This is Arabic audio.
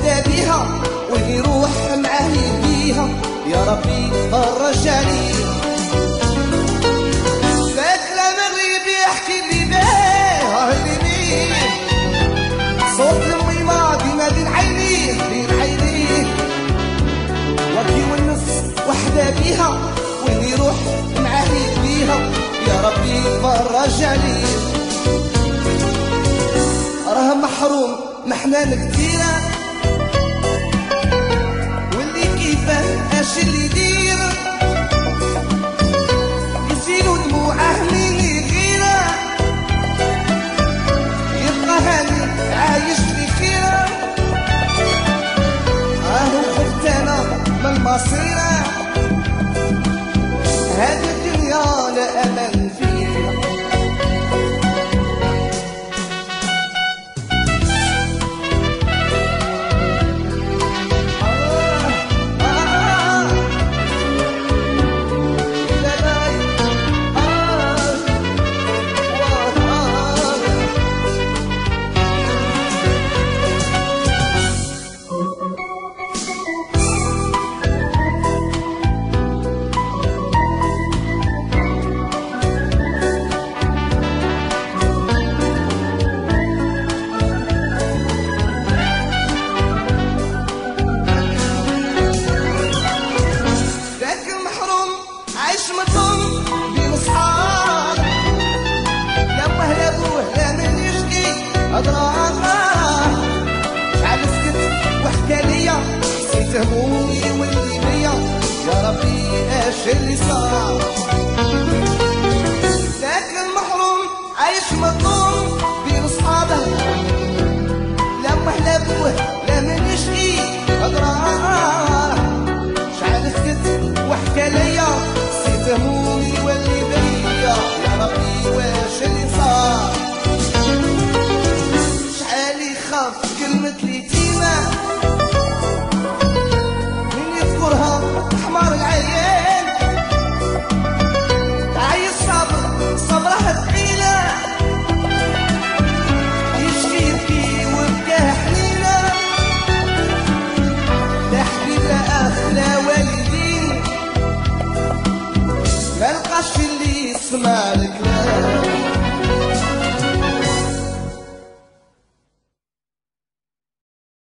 وحدة بيها واللي يروح معاه يبيها يا ربي فرجاني. ذاك الغريب يحكي لي باه اللي بيه صوت الميمة ديما بين عينيه بين عينيه وكي ونس وحدة بيها واللي يروح معاه يبيها يا ربي فرجاني. راه محروم محنان كتيرة واللي كيفاه اش اللي يدير يسيلو دموعه من الغيرة يبقى هاني عايش بخيرة. راهو خفت انا من مصيرة هذه الدنيا لا امان فيها. شعب سكت وحكى ليا نسيت همومي واللي بيا يا ربي اش اللي صار.